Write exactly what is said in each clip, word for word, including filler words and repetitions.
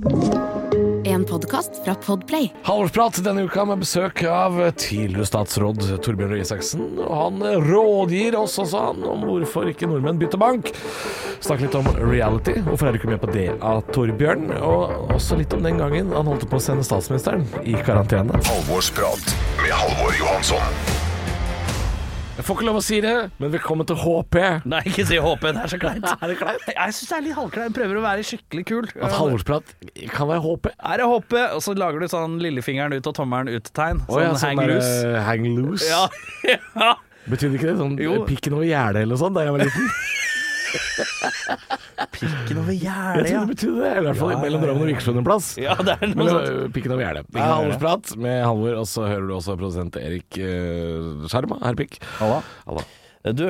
En podcast fra Podplay. Halvorsprat denne uka med besøk av tidligere statsråd Torbjørn Røe Isaksen. Og han rådgir oss også han om hvorfor ikke nordmenn bytter bank. Snakker litt om reality. Hvorfor er du ikke med på det av Torbjørn? Og også litt om den gangen han holdt på å sende statsministeren i karantene. Halvorsprat med Halvor Johansson. Jeg får ikke lov å si det, men velkommen til H P. Nei, ikke si H P, det er så kleint. Er det kleint? Jeg synes det er litt halvkleint. Prøver å være skikkelig kul. At halvorsprat kan være H P. Er det H P, og så lager du sånn lillefingeren ut og tommelen ut-tegn. Sånn, oh, ja, sånn hang der, loose. uh, hang loose. Ja, ja. Betydde ikke det sånn Jo. pikken over gjerdet eller sånn da jeg var liten? Pikken over Jeg gjerdet, tror ja. det betydde det, i hvert fall Ja, ja, mellom ja, Drammen og ja. Vikersund en plass. Ja, det er noe Men, sånt. uh, pikken over gjerdet. Det Ja, er ja, ja. halvorsprat med Halvor, og så hører du også produsent Erik uh, Sjarma, Herpikk. Halla. Halla. Du,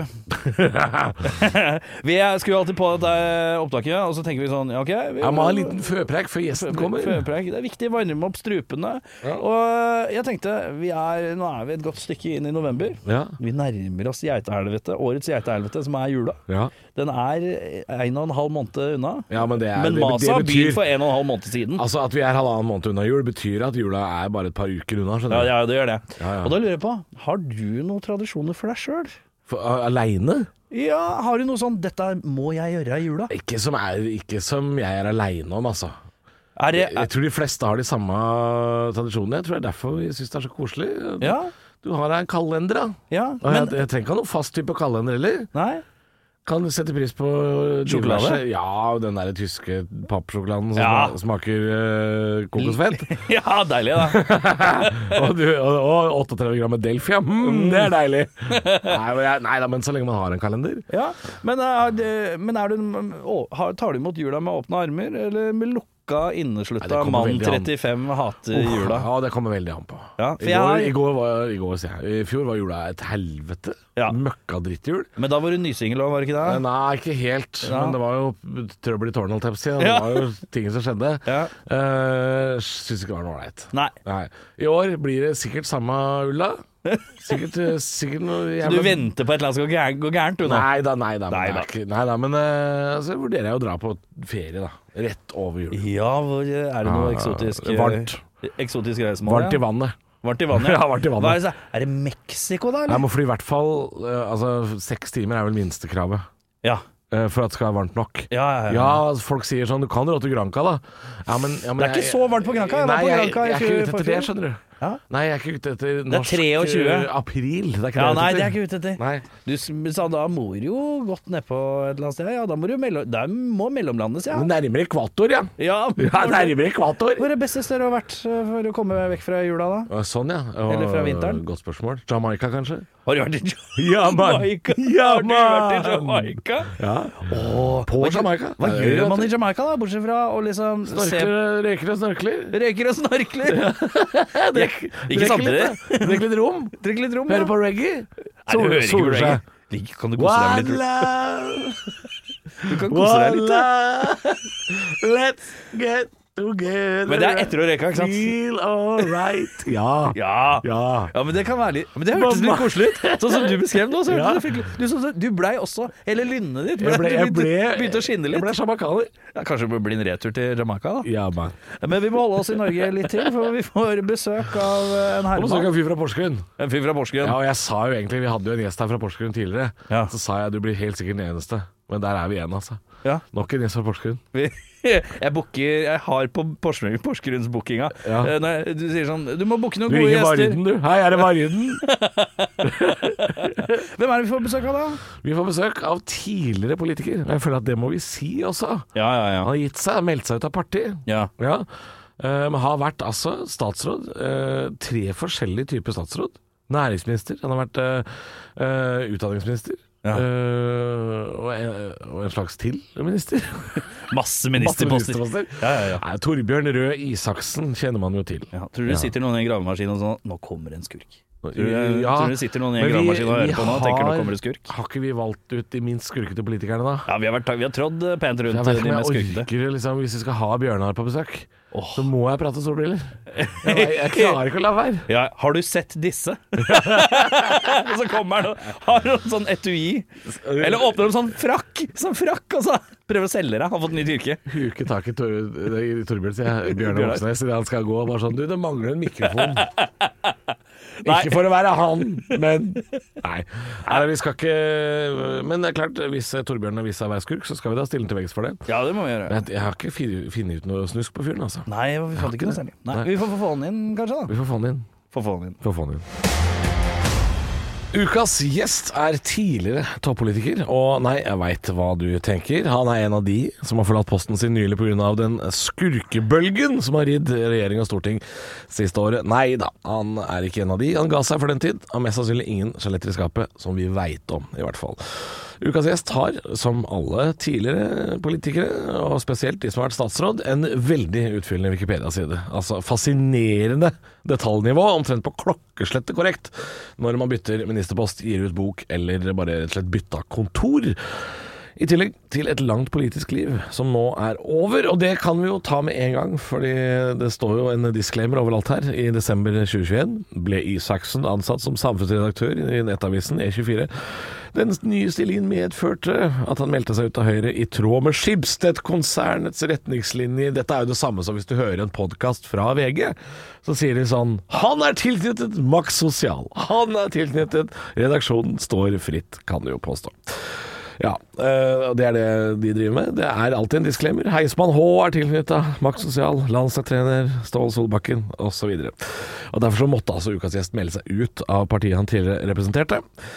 vi skulle jo alltid på dette opptaket, og så tenker vi sånn, ja, ok vi, Jeg må ha en liten førpreik før gjesten kommer. Førpreik. Det er viktig å varme opp strupene. Ja. Og jeg tenkte, vi er, nå er vi et godt stykke inn i november. Ja, Vi nærmer oss geitehelvete, årets geitehelvete, som er jula. ja. Den er en og en halv måned unna. ja men det, er, Men det, Masa det har begynt betyr for en og en halv måned siden. Altså at vi er halvannen måned unna jul, betyr at jula er bare et par uker unna. Ja, Skjønner du? ja, det gjør det. Ja, ja. Og da lurer jeg på, har du noen tradisjoner for deg selv? For, uh, Aleine? Ja, har du noe sånn, dette må jeg gjøre i jula? Ikke som, er, ikke som jeg er aleine om, altså. Er det, Jeg, jeg tror de fleste har de samme tradisjonene. Jeg tror det er derfor vi syns det er så koselig. ja, Du har en kalender, da. ja, Og jeg, men, jeg trenger ikke ha noen fast type kalender heller. nei, Kan du sette pris på Sjokolade? diverse- Ja, den der tyske pappsjokoladen som Ja. sma- smaker uh, kokosfett. ja, deilig da. og, du, og, og otteogtredve gram med Delfia. Mm, det er deilig. nei, men jeg, nei da, men så lenge man har en kalender. Ja, men, er det- men er du, å, har- tar du imot jula med åpne armer, eller med lukka, Nei, det inneslutta kommer mann veldig an. trettifem hater jula? Ja, det kommer veldig an på. Ja, for I, går, jeg- i, går var, i, går, sier jeg, I fjor var jula et helvete. Ja. Møkkadrittjul. Men da var du nysingel også, var det ikke det? Nei, ikke helt. Ja. Men det var jo trøbbel i tårnet, holdt jeg på å si. Det Ja. var jo ting som skjedde. Ja. Uh, Syns ikke det var noe ålreit. Nei. Nei. I år blir det sikkert samme ulla. Sikkert, eh, sikkert noe Så jævla du venter på et eller annet som går gærent, går gærent du nå? Nei da, nei da. Men, Nei det er da. ikke, nei da, men uh, så vurderer jeg å dra på ferie, da. Rett over jul. Ja, hvor er det noe Ja, eksotisk varmt. Eksotisk reisemål? Varmt i ja. vannet. Varmt i vannet? Ja, varmt i vannet. Hva er, det, så- er det Mexico da, Jeg eller? må fly i hvert fall uh, Altså, seks timer er vel minstekravet Ja. uh, for at det skal være varmt nok. Ja, ja, ja. Ja, altså, folk sier sånn, du kan dra til Granca da. Ja, men, ja, men Det er ikke så varmt på Granca. Jeg var Nei, på jeg, Granca i jeg er ikke fjor- ute etter forfjor. det, skjønner du. Ja. Nei, jeg er ikke ute etter er norsk treogtjue. uh, april. Det er ikke Ja, det nei, jeg det er er ute ikke ute etter. Nei. Du s- sa da må du jo godt nedpå et eller annet sted. Ja, da må du mellom, der må mellomlandes, ja. Men nærmere ekvator, ja. Ja, Ja, nærmere ekvator. Hvor er det beste stedet du har vært eh, for å komme vekk fra jula da? Uh, Sånn, ja. Og, Eller fra vinteren? Godt spørsmål. Jamaica, kanskje? Har du vært i Ja, man. Jamaica? Ja, Har du vært i man. Jamaica? Ja. Åh, På hva, Jamaica. Hva Ja, gjør vet man du. i Jamaica da, bortsett fra å liksom se Snorkler, reker og snorkler. Reker og snorkler? Drikk, Ikke drikk samtidig. litt, Drikk litt rom. Drikk litt rom, Høre ja. på reggae. Nei, du hører ikke på soler reggae. seg. Like, Kan du kose deg One litt? love, Du kan kose deg litt. one da. love, let's get together. Men det er etter å røyka, ikke sant? Feel alright. Ja. Ja. Ja. Ja, men det kan være litt Men det hørtes litt Mamma. koselig ut. Sånn som du beskrev nå. Så Ja. hørtes det fryktelig Du, så- du blei også Hele lynnet ditt Jeg ble, jeg begynte, ble, begynte å skinne jeg ble litt. jamaicaner. Ja, kanskje det må bli en retur til Jamaica, da. Ja, man. Men vi må holde oss i Norge litt til, for vi får besøk av eh, en Og så herremann. en fyr fra Porsgrunn. En fyr fra Porsgrunn. Ja, og jeg sa jo egentlig, vi hadde jo en gjest her fra Porsgrunn tidligere. Ja. Så sa jeg, du blir helt sikkert den eneste. Men der er vi igjen, altså. Ja. Nok en gjest fra Porsgrunn. Vi- Jeg booker Jeg har på Porsgrunn, Porsgrunns bookinga. Ja. Eh, Når du sier sånn Du må booke noen Du gode ringer gjester. Varden, du. Hei, er det Varden? Hvem er det vi får besøk av, da? Vi får besøk av tidligere politiker. Jeg føler at det må vi si også. Ja, ja, Han har gitt seg, meldt seg ut av partiet. ja. Ja. Eh, Men har vært altså statsråd. eh, Tre forskjellige typer statsråd. Næringsminister. Han har vært eh, eh, utdanningsminister. Ja. Eh, og, en, og en slags til minister. Masse Masse ministerposter. ministerposter. Ja, ja, ja. Nei, Torbjørn Røe Isaksen kjenner man jo til. Ja, tror du det sitter noen i en gravemaskin og sånn Nå kommer en skurk. Tror du, Ja, tror du det sitter noen i en men vi- gravemaskin og hører vi på nå og tenker nå har- kommer det skurk? Har ikke vi valgt ut de minst skurkete politikerne, da? Ja, vi har, vært, vi har trådd pent rundt Jeg vet ikke de om mest jeg skurkete. orker liksom, hvis vi skal ha Bjørnar på besøk, så må jeg prate solbriller. Jeg, jeg klarer ikke å la være. Ja, har du sett disse? Og så kommer han og har en sånn etui. Eller åpner en sånn frakk, sånn frakk, og så prøver å selge deg. Har fått nytt yrke. Huke tak i Tor, i Torbjørn, sier jeg. Bjørnar Moxnes idet han skal gå. Bare sånn, du, det mangler en mikrofon. Ikke for å være han, men Nei, Nei vi skal ikke. Men det er klart, hvis Torbjørn har vist seg å være skurk, så skal vi da stille til veggs for det. Ja, det må vi gjøre. Men jeg har ikke fi- funnet ut noe snusk på fyren, altså. Nei, vi fant ikke noe særlig. Nei, vi får få han inn, kanskje, da. Vi får få han inn. Få få han inn. Får få han inn. Ukas gjest er tidligere toppolitiker, og nei, jeg veit hva du tenker. Han er en av de som har forlatt posten sin nylig pga. Den skurkebølgen som har ridd regjering og storting siste året. Nei da, han er ikke en av de. Han ga seg for den tid. Har mest sannsynlig ingen skjeletter i skapet, som vi veit om, i hvert fall. Ukas gjest har, som alle tidligere politikere, og spesielt de som har vært statsråd, en veldig utfyllende Wikipedia-side. Altså fascinerende detaljnivå, omtrent på klokkeslettet korrekt, når man bytter ministerpost, gir ut bok, eller bare rett og slett bytta kontor. I tillegg til et langt politisk liv som nå er over, og det kan vi jo ta med en gang, fordi det står jo en disclaimer overalt her. I desember tjue tjueen ble Isaksen ansatt som samfunnsredaktør i nettavisen E tjuefire. Den nye stillingen medførte at han meldte seg ut av Høyre i tråd med Schibsted-konsernets retningslinjer. Dette er jo det samme som hvis du hører en podcast fra V G, så sier de sånn: han er tilknyttet Max Sosial, han er tilknyttet redaksjonen står fritt, kan du jo påstå. Ja, og det er det de driver med. Det er alltid en disclaimer. Heismann H er tilknyttet Max Sosial, landslagstrener Ståle Solbakken og så videre. Og derfor så måtte altså ukas gjest melde seg ut av partiet han tidligere representerte.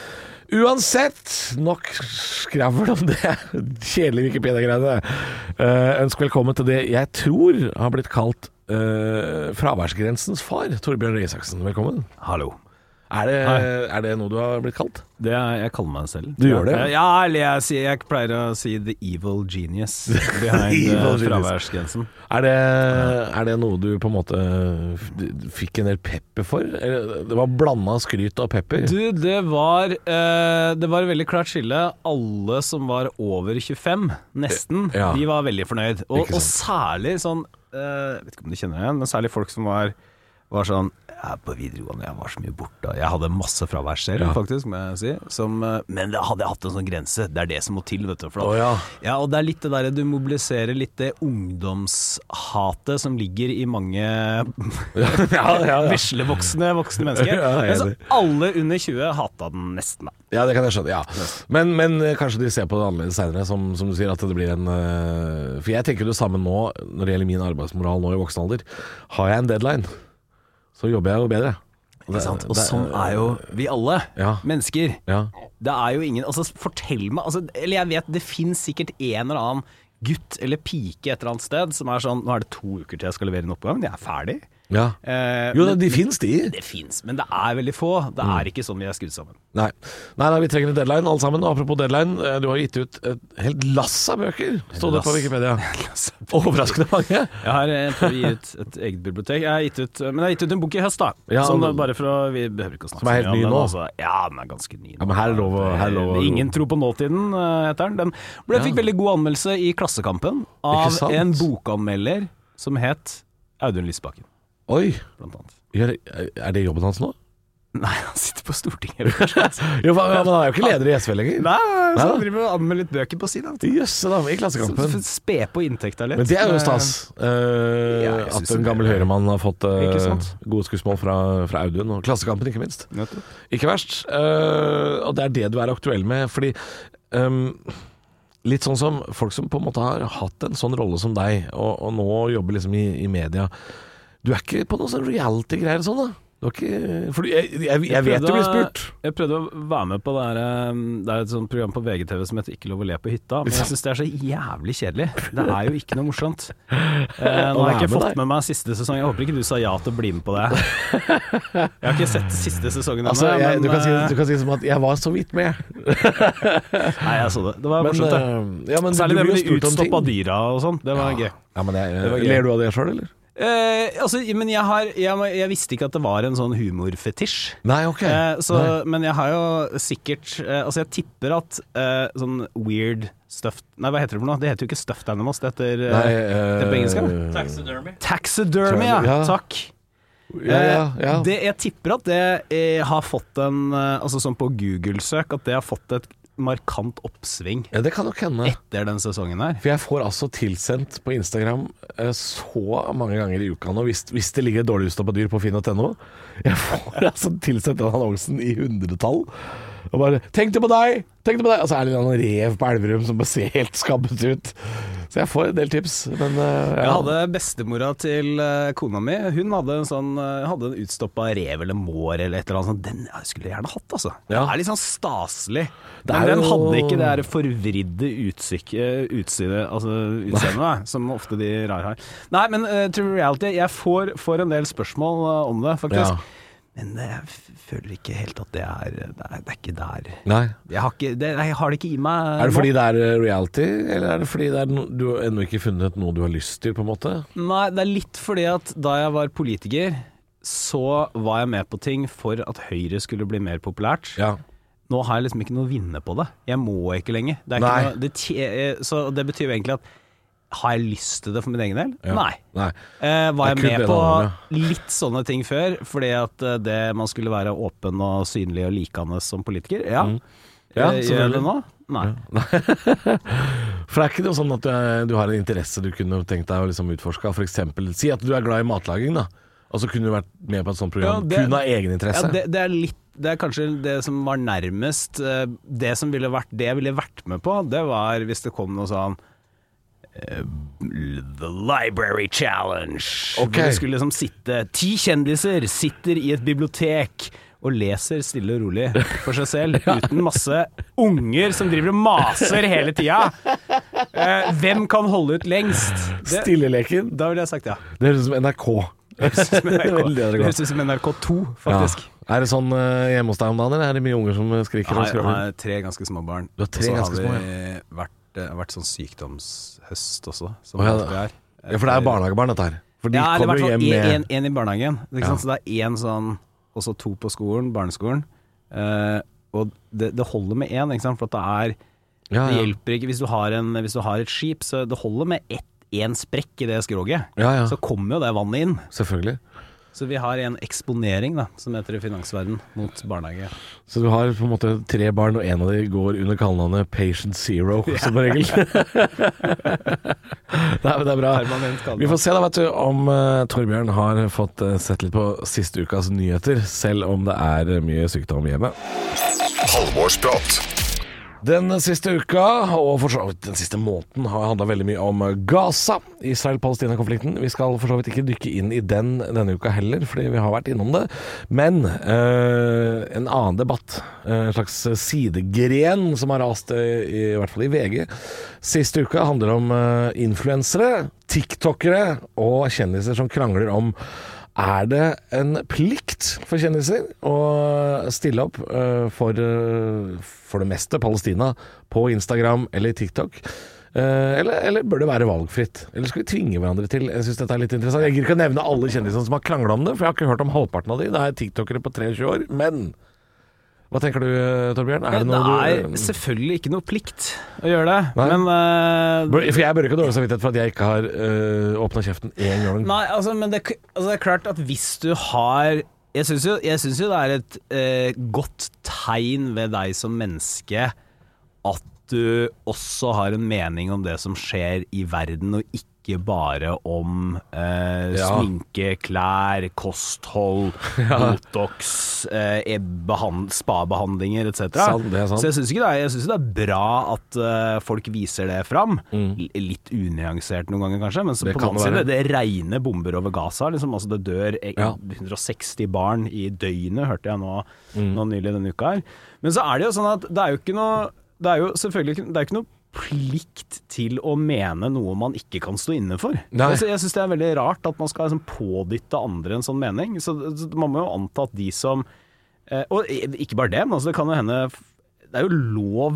Uansett, nok skravl om det kjedelige Wikipedia-greiene. Uh, ønsk velkommen til det jeg tror har blitt kalt uh, fraværsgrensens far, Torbjørn Røe Isaksen. Velkommen. Hallo. Er det, er det noe du har blitt kalt? Det er, jeg kaller meg selv. Du gjør det? Ja, eller jeg, sier, jeg pleier å si the evil genius behind Evil uh, genius. fraværsgrensen. Er det, er det noe du på en måte f- fikk en del pepper for? Eller, det var blanda skryt og pepper? Du, det var uh, Det var et veldig klart skille. Alle som var over tjuefem, nesten, Ja. de var veldig fornøyd. Og, Ikke og sant. særlig sånn uh, vet ikke om du kjenner det igjen, men særlig folk som var var sånn, ja, på videregående, jeg var så mye borte. Jeg hadde masse fravær selv, Ja. faktisk, må jeg si. Som, uh, men det hadde jeg hatt en sånn grense. Det er det som må til, vet du. For Å da, ja. ja, og det er litt det der, du mobiliserer litt det ungdomshatet som ligger i mange ja, ja, ja. vesle voksne, voksne mennesker. Ja, jeg er Men så enig. alle under tjue hata den nesten, da. Ja, det kan jeg skjønne, ja. Men, men eh, kanskje de ser på det annerledes senere, som, som du sier, at det blir en eh, For jeg tenker det samme nå, når det gjelder min arbeidsmoral nå i voksen alder. Har jeg en deadline, så jobber jeg jo bedre. Ikke sant? Og Det- sånn er jo vi alle, Ja. mennesker. Ja. Det er jo ingen, altså fortell meg altså, eller jeg vet, det finnes sikkert en eller annen gutt eller pike et eller annet sted som er sånn, nå er det to uker til jeg skal levere en oppgave, men jeg er ferdig. Ja. Eh, Jo, men- de finnes de. Det finnes, men det er veldig få. Det er ikke sånn vi er skrudd sammen. Nei. Nei, nei, vi trenger en deadline alle sammen. Og apropos deadline, eh, du har gitt ut et helt lass av bøker, stod det på Lass. Wikipedia. Overraskende mange. Jeg har eh, prøvd å gi ut et eget bibliotek. Jeg har gitt ut, men jeg har gitt ut en bok i høst, da. Ja, som, og- bare for å, vi behøver ikke å snakke Som er helt så mye ny om den, nå? altså. Ja, den er ganske ny nå. Ja, men her er lov å- her er lov å- Ingen tro på nåtiden, eh, heter den. Den ble, Ja. fikk veldig god anmeldelse i Klassekampen Ikke av sant? en bokanmelder som het Audun Lysbakken, Oi, blant annet. gjør, er det jobben hans nå? Nei, han sitter på Stortinget. Nei, Jo, men men han er jo ikke leder i S V lenger. så Nei. han driver og anmelder litt bøker på siden. Jøsse da, i Klassekampen. Spe på inntekta litt. Men det er jo Men- stas. eh, Ja, jeg synes at en det- gammel høyremann har fått eh, Ikke sant? gode skussmål fra, fra Audun, og Klassekampen ikke minst. Nettopp. Ikke verst. Eh, og det er det du er aktuell med, fordi ehm, litt sånn som folk som på en måte har hatt en sånn rolle som deg, og, og nå jobber liksom i, i media. Du er ikke på noen sånn reality-greier sånn da? Du er ikke, for jeg, jeg, jeg, jeg vet du blir spurt. Jeg prøvde å være med på det her, um, det er et sånt program på V G T V som heter Ikke lov å le på hytta, men jeg synes det er så jævlig kjedelig. Det er jo ikke noe morsomt. Eh, nå har jeg ikke være med fått deg. med meg siste sesong. Jeg håper ikke du sa ja til å bli med på det. Jeg har ikke sett siste sesongen Altså, ennå, jeg, du, kan si, men, du kan si som at jeg var så vidt med. nei, jeg så det. Det var Men, morsomt, det. eh, ja, men Særlig du det blir med jo de spurt om ting. utstoppa dyra og sånn. Det var gøy. Ja, men jeg, Det var gøy. ler du av det selv, eller? Eh, altså, men jeg, har, jeg, jeg visste ikke at det var en sånn humorfetisj. Nei, ok. Eh, så, Nei. men jeg har jo sikkert eh, Altså, jeg tipper at eh, sånn weird stuffed Nei, hva heter det for noe? Det heter jo ikke stuffed animals, det heter eh, Nei, det er på engelsk. eh, Taxidermy. Taxidermy, ja. Ja. Takk. Ja, ja, ja. Eh, Det, jeg tipper at det eh, har fått en eh, Altså sånn på Google-søk, at det har fått et markant oppsving ja, det kan nok hende. etter den sesongen her. For jeg får altså tilsendt på Instagram eh, så mange ganger i uka nå, hvis, hvis det ligger dårlig utstoppa dyr på finn punktum no. Jeg får altså tilsendt den annonsen i hundretall. Og bare 'Tenk det på deg! Tenk det på deg!' Og så er det en rev på Elverum som bare ser helt skabbet ut. Så jeg får en del tips. Men uh, ja. Jeg hadde bestemora til uh, kona mi. Hun hadde en sånn uh, Hadde en utstoppa rev eller mår eller et eller annet sånt. Den jeg skulle jeg gjerne hatt, altså. Ja. Det er litt sånn staselig. Det er Men den jo- hadde ikke det her forvridde utsyke, utsynet, altså utseendet, som ofte de rare har. Nei, men uh, true reality, jeg får, får en del spørsmål uh, om det, faktisk. Ja. Men jeg f- føler ikke helt at det er Det er, det er ikke der. Nei. Jeg har, ikke, det, jeg har det ikke i meg. Er det nå. fordi det er eh, reality, eller er det fordi det er no du har ennå ikke funnet noe du har lyst til, på en måte? Nei, det er litt fordi at da jeg var politiker, så var jeg med på ting for at Høyre skulle bli mer populært. Ja. Nå har jeg liksom ikke noe å vinne på det. Jeg må ikke lenger. Det er ikke Nei. noe, det, tje- så det betyr jo egentlig at har jeg lyst til det for min egen del? Ja. Nei. Nei. Eh, var jeg Det er kun med det på det handler om, litt sånne ting før, fordi at eh, det, man skulle være åpen og synlig og likende som politiker? Ja. Mm. Ja, Eh, Gjør jeg selvfølgelig. det nå? Nei. For det er ikke noe sånn at du, er, du har en interesse du kunne tenkt deg å liksom utforske. For eksempel, si at du er glad i matlaging, da. Og så kunne du vært med på et sånt program. Ja, det- kun av egeninteresse. Ja, det, det er litt Det er kanskje det som var nærmest eh, Det som ville vært Det jeg ville vært med på, det var hvis det kom noe sånn eh, The Library Challenge. Ok. Hvor det skulle liksom sitte Ti kjendiser sitter i et bibliotek og leser stille og rolig for seg selv, uten masse unger som driver og maser hele tida. Eh, hvem kan holde ut lengst? Det, Stilleleken. da ville jeg sagt ja. Det høres ut som N R K. Det høres ut som N R K, Veldig det godt. høres ut som N R K to, faktisk. Ja. Er det sånn uh, hjemme hos deg om dagen, eller er det mye unger som skriker og Jeg har, skråler? har tre ganske små barn. Du har tre Og så ganske små, har vi vært, det har vært sånn sykdomshøst også, som Å, ja, det alltid er. Ja, for det er barnehagebarn, dette her. For de Ja, eller i kommer hvert jo fall hjem med en, en i barnehagen. Ikke Ja. sant? Så det er én sånn, og så to på skolen, barneskolen. Eh, og det, det holder med én, ikke sant? For at det er ja, Det ja. hjelper ikke hvis du har, en, hvis du har et skip, så det holder med ett, én sprekk i det skroget. Ja, ja. Så kommer jo det vannet inn. Selvfølgelig. Så vi har en eksponering, da, som heter i finansverden, mot barnehage. Så du har på en måte tre barn, og en av de går under kallenavnet Patient Zero, som regel. det, er, det er bra. Permanent kallenavn. Vi får se da, vet du, om uh, Torbjørn har fått uh, sett litt på siste ukas nyheter, selv om det er uh, mye sykdom hjemme. Halvorsprat. Den siste uka, og for så vidt den siste måneden, har handlet veldig mye om Gaza, Israel-Palestina-konflikten. Vi skal for så vidt ikke dykke inn i den denne uka heller, fordi vi har vært innom det. Men eh, en annen debatt, en slags sidegren som har rast, eh, i hvert fall i V G, siste uka handler om eh, influensere, tiktokere og kjendiser som krangler om er det en plikt for kjendiser å stille opp uh, for, uh, for det meste Palestina på Instagram eller TikTok? Uh, eller, eller bør det være valgfritt? Eller skal vi tvinge hverandre til? Jeg synes dette er litt interessant. Jeg gir ikke å nevne alle kjendisene som har kranglet om det, for jeg har ikke hørt om halvparten av de. Det er tiktokere på treogtjue år. Men hva tenker du, Torbjørn? Er det Det noe er du selvfølgelig ikke noe plikt å gjøre det, Nei. men eh, Bør- For jeg bør ikke ha dårlig samvittighet for at jeg ikke har uh, åpnet kjeften en gang. Nei, altså, men det, altså, det er klart at hvis du har Jeg syns jo, jeg synes jo det er et eh, godt tegn ved deg som menneske at du også har en mening om det som skjer i verden, og ikke bare om eh, Ja. sminke, klær, kosthold, botox, eh, behand, spa-behandlinger et cetera. Sant, det er sant. Så jeg syns ikke det er, jeg synes det er bra at eh, folk viser det fram. L- Litt unyansert noen ganger kanskje, men så Det på den kan annen side, være. det regner bomber over Gaza. Liksom, altså det dør eh, Ja. hundre og seksti barn i døgnet, hørte jeg nå, nå nylig denne uka her. Men så er det jo sånn at det er jo ikke noe Det er jo selvfølgelig ikke, det er ikke noe plikt til å mene noe man ikke kan stå inne for. Nei. Jeg, jeg synes det er veldig rart at man skal liksom pådytte andre en sånn mening. Så, så man må jo anta at de som eh, Og ikke bare det, men altså det kan jo hende Det er jo lov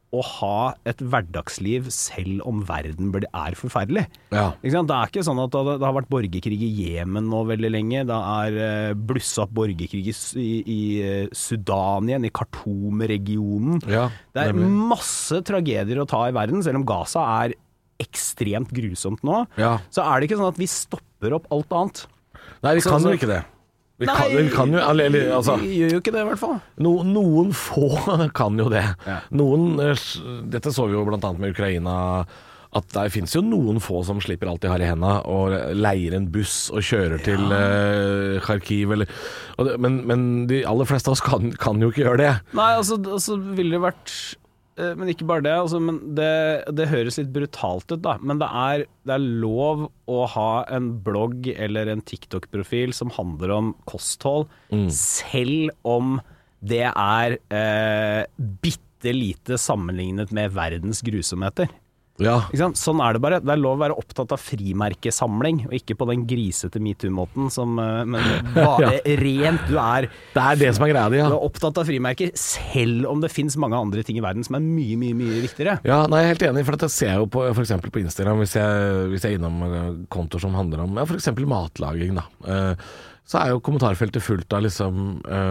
å ha et hverdagsliv selv om verden er forferdelig. Ja. Ikke sant? Det er ikke sånn at det, det har vært borgerkrig i Jemen nå veldig lenge. Det er uh, blusset opp borgerkrig i, i, i Sudan igjen, i Khartoum-regionen. Ja, det er nemlig. masse tragedier å ta i verden, selv om Gaza er ekstremt grusomt nå. Ja. Så er det ikke sånn at vi stopper opp alt annet. Nei, vi Så- kan så- jo ikke det. Vi Nei, kan, vi kan jo, eller, altså, vi gjør jo ikke det i hvert fall. no, noen få kan jo det. Ja. Noen, eh, s- dette så vi jo blant annet med Ukraina, at det finnes jo noen få som slipper alt de har i hendene og leier en buss og kjører til eh, Kharkiv, eller, og det, men, men de aller fleste av oss kan, kan jo ikke gjøre det. Nei, altså, altså ville det vært eh, Men ikke bare det, altså, men det, det høres litt brutalt ut da. Men det er, det er lov å ha en blogg eller en TikTok-profil som handler om kosthold, selv om det er eh, bitte lite sammenlignet med verdens grusomheter. Ja, Ikke sant? Sånn er det bare. Det er lov å være opptatt av frimerkesamling, og ikke på den grisete MeToo-måten som uh, men bare rent du er. det er det som er greia di, Du ja. er opptatt av frimerker, selv om det finnes mange andre ting i verden som er mye, mye, mye viktigere. Ja, nei, jeg er helt enig, for dette ser jeg jo på, for eksempel på Instagram, hvis jeg, hvis jeg er innom eh, kontoer som handler om, ja, for eksempel matlaging da. Eh, så er jo kommentarfeltet fullt av liksom,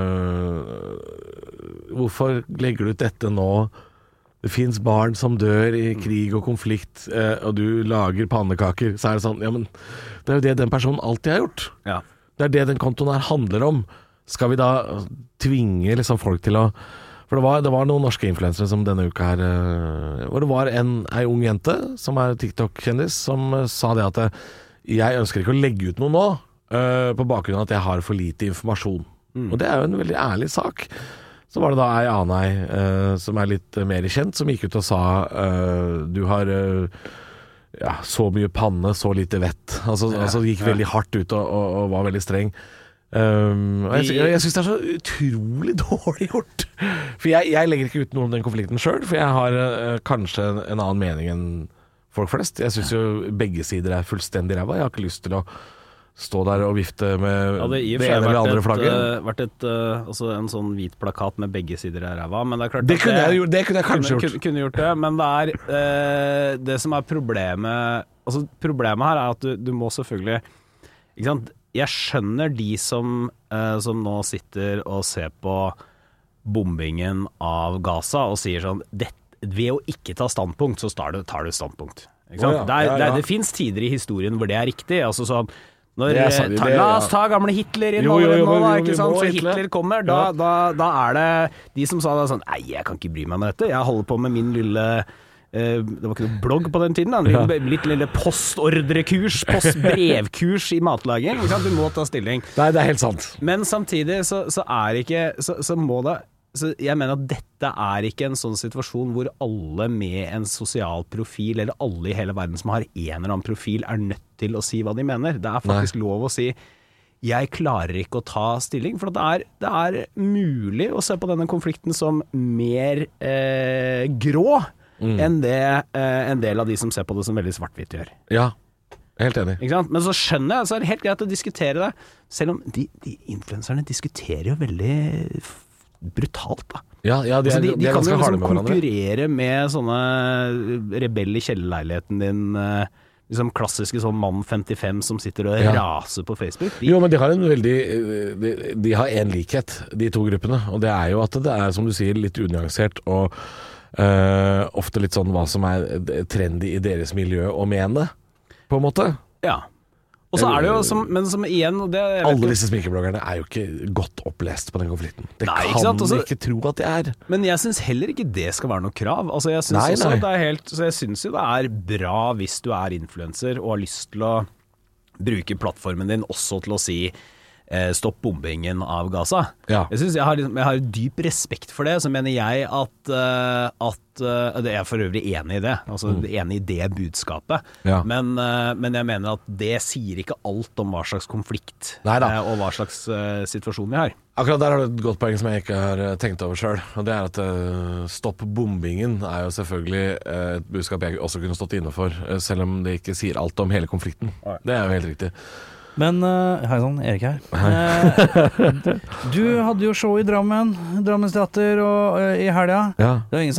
eh, hvorfor legger du ut dette nå? Det finnes barn som dør i krig og konflikt, eh, og du lager pannekaker. Så er det sånn, ja, men det er jo det den personen alltid har gjort. Ja. Det er det den kontoen her handler om. Skal vi da tvinge liksom folk til å... For det var, det var noen norske influensere som denne uka her, eh, hvor det var en, en ung jente som er TikTok-kjendis, som eh, sa det at eh, jeg ønsker ikke å legge ut noe nå, eh, på bakgrunn av at jeg har for lite informasjon. Og det er jo en veldig ærlig sak. Så var det da ei annen ei, eh, som er litt eh, mer kjent, som gikk ut og sa eh, du har eh, ja, så mye panne, så lite vett. Altså, altså gikk veldig hardt ut og, og, og var veldig streng. Um, og jeg, jeg, jeg synes det er så utrolig dårlig gjort. For jeg, jeg legger ikke ut noe om den konflikten selv, for jeg har eh, kanskje en, en annen mening enn folk flest. Jeg synes jo begge sider er fullstendig ræva. Jeg har ikke lyst til å stå der og vifte med Ja, det, i og det for seg ene eller vært andre et, flagget. uh, vært et, uh, altså en sånn hvit plakat med begge sider av ræva, men det er klart Det at kunne jeg, gjort- det kunne jeg kanskje kunne, gjort. kunne, kunne gjort det, men det er uh, det som er problemet. Altså problemet her er at du, du må selvfølgelig, ikke sant? Jeg skjønner de som, uh, som nå sitter og ser på bombingen av Gaza og sier sånn, det, ved å ikke ta standpunkt, så tar du, tar du standpunkt. Ikke sant? Å ja, det, er, ja, ja. det, er, det finnes tider i historien hvor det er riktig, altså sånn, når, Det er sant, ta, det- la ja. oss ta gamle Hitler inn Jo, jo, allerede jo, nå, da, jo, vi ikke sant? må Så Hitler. Hitler kommer, da, Ja. da, da er det de som sa det sånn, nei, jeg kan ikke bry meg med dette, jeg holder på med min lille, eh, det var ikke noe blogg på den tiden, da, en litt, litt lille postordrekurs, postbrevkurs i matlaging, ikke sant? Du må ta stilling. Nei, det er helt sant. Men samtidig så, så er ikke, så, så må det, så jeg mener at dette er ikke en sånn situasjon hvor alle med en sosial profil, eller alle i hele verden som har en eller annen profil, er nødt til å si hva de mener. Det er faktisk lov å si, jeg klarer ikke å ta stilling, for det er, det er mulig å se på denne konflikten som mer eh, grå enn det eh, en del av de som ser på det som veldig svart-hvitt gjør. Ja, helt enig. Ikke sant? Men så skjønner jeg, så er det helt greit å diskutere det, selv om de, de influenserne diskuterer jo veldig f- brutalt da. Ja, ja de, er, Altså, de, de, de er kan ganske jo harde liksom med hverandre. konkurrere med sånne rebell i kjellerleiligheten din, eh, liksom klassiske sånn mann femtifem som sitter og Ja. raser på Facebook. De, Jo, men de har en veldig De, de har en likhet, de to gruppene. Og det er jo at det er, som du sier, litt unyansert og øh, ofte litt sånn hva som er trendy i deres miljø å mene, på en måte. ja. Og så er det jo, som, men som igjen og det, jeg vet Alle ikke- disse sminkebloggerne er jo ikke godt opplest på den konflikten. Det Nei, ikke kan sant? man Også- ikke tro at det er. Men jeg syns heller ikke det skal være noe krav. Altså jeg syns Nei, også nei. det er helt Så jeg syns jo det er bra hvis du er influenser og har lyst til å bruke plattformen din også til å si eh, stopp bombingen av Gaza. Ja. Jeg synes jeg har, liksom- jeg har dyp respekt for det, så mener jeg at, eh, at eh, det er jeg for øvrig enig i det, altså enig i det budskapet. Ja. Men, eh, men jeg mener at det sier ikke alt om hva slags konflikt Neida. eh, og hva slags eh, situasjon vi har. Akkurat der har du et godt poeng som jeg ikke har eh, tenkt over selv. Og det er at uh, stopp bombingen er jo selvfølgelig eh, et budskap jeg også kunne stått inne for, eh, selv om det ikke sier alt om hele konflikten. Det er jo helt riktig. Men uh, hei sann, Erik her. Eh, du hadde jo show i Drammen, Drammens Teater, og, uh, i helga. Ja. Det var ingen som hekka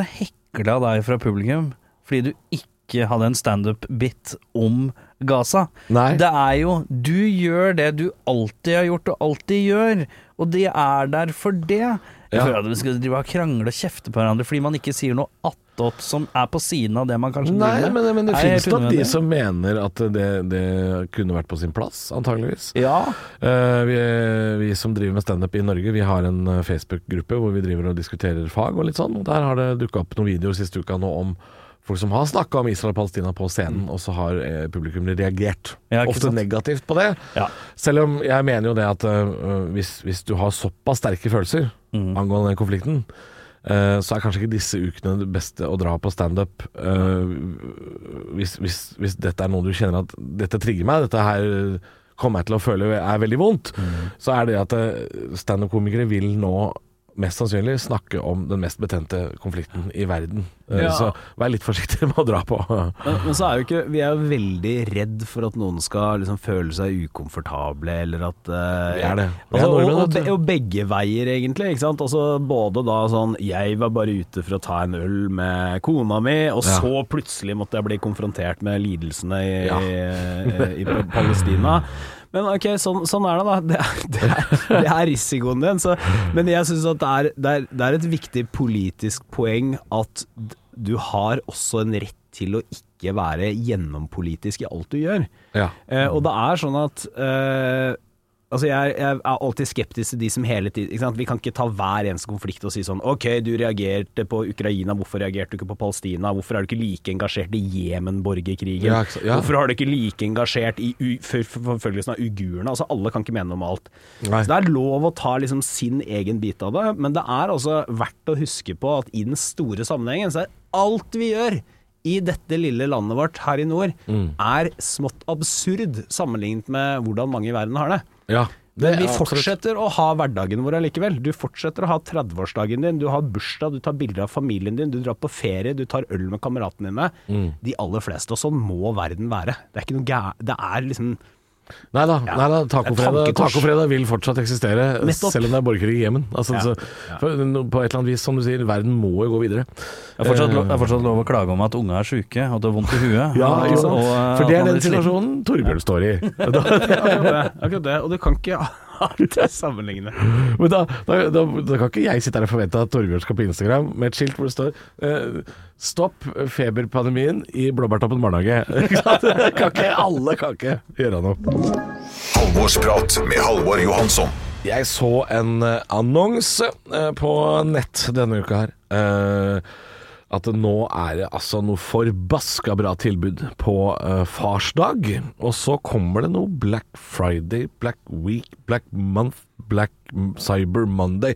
nekla deg fra publikum fordi du ikke hadde en stand-up-bit om Gaza. Nei. Det er jo, du gjør det du alltid har gjort og alltid gjør, og de er der for det. Jeg Ja. føler at vi skal drive og krangle og kjefte på hverandre fordi man ikke sier noe attåt som er på siden av det man kanskje Nei, driver med. men, men det Er finnes helt nok de unødvendig. som mener at det, det kunne vært på sin plass, antageligvis. Ja, Eh, vi, vi som driver med stand-up i Norge, vi har en eh, Facebook-gruppe hvor vi driver og diskuterer fag og litt sånn. Og der har det dukket opp noen videoer siste uka nå om folk som har snakket om Israel og Palestina på scenen, og så har eh, publikum reagert. Ja, ikke Ofte sant? negativt på det. Ja. Selv om jeg mener jo det at eh, hvis, hvis du har såpass sterke følelser Mm. angående den konflikten, eh, så er kanskje ikke disse ukene det beste å dra på stand-up. Eh, hvis, hvis, hvis dette er noe du kjenner at dette trigger meg, dette her kommer jeg til å føle er veldig vondt, så er det at eh, stand-up-komikere vil nå mest sannsynlig snakke om den mest betente konflikten i verden. Eh, Ja. Så vær litt forsiktig med å dra på. Men, men så er jo ikke vi er jo veldig redd for at noen skal liksom føle seg ukomfortable, eller at uh, Vi er det. Vi er Altså, nordmenn, og, og, vet du. be, og begge veier, egentlig. Ikke sant? Altså, både da sånn Jeg var bare ute for å ta en øl med kona mi, og Ja. så plutselig måtte jeg bli konfrontert med lidelsene i, Ja. i, i Palestina. Men ok, sånn, sånn er det da. Det er, det er, det er risikoen din. Så, men jeg synes at det er, det, er, det er et viktig politisk poeng at d- du har også en rett til å ikke være gjennompolitisk i alt du gjør. Ja. Eh, og det er sånn at eh, Altså jeg, jeg er alltid skeptisk til de som hele tiden ikke sant? Vi kan ikke ta hver eneste konflikt og si sånn ok, du reagerte på Ukraina, hvorfor reagerte du ikke på Palestina? Hvorfor er du ikke like engasjert i Jemen-borgerkrigen? Ja, ikke sant? Ja. Hvorfor har du ikke like engasjert i u- for- for- forfølgelsen av uigurene? Altså alle kan ikke mene noe om alt. Nei. Så det er lov å ta liksom sin egen bit av det, men det er altså verdt å huske på at i den store sammenhengen så er alt vi gjør i dette lille landet vårt her i nord, Mm. er smått absurd sammenlignet med hvordan mange i verden har det. Ja. Men vi er absolutt- fortsetter å ha hverdagen vår allikevel. Du fortsetter å ha trettiårsdagen din, du har bursdag, du tar bilder av familien din, du drar på ferie, du tar øl med kameratene dine. Mm. De aller fleste, og sånn må verden være. Det er ikke noe gæ... Det er liksom Nei da, Ja. nei da Det er tacofredag, tankekors. tacofredag vil fortsatt eksistere, Nettopp. selv om det er borgerkrig i Jemen. Altså, Ja. så, for, no- på et eller annet vis, som du sier, verden må jo gå videre. det er fortsatt, lo- det er fortsatt lov å klage om at unge er syke, og at det er vondt i huet. Ja, og, ikke sant? og, eh, For det at er man den blir sliten. situasjonen Torbjørn står i. Da, akkurat det, akkurat det. Og du kan ikke ha det sammenlignende. men da, da, da, da kan ikke jeg sitte her og forvente at Torbjørn skal på Instagram med et skilt hvor det står eh, 'Stopp feberpandemien i Blåbærtoppen barnehage'. Ikke sant? Kan ikke, alle kan ikke gjøre noe. Halvorsprat med Halvor Johansson. Jeg så en eh, annonse eh, på nett denne uka her. eh, At det nå er det altså noe forbaska bra tilbud på eh, farsdag. Og så kommer det noe Black Friday, Black Week, Black Month, Black Cyber Monday.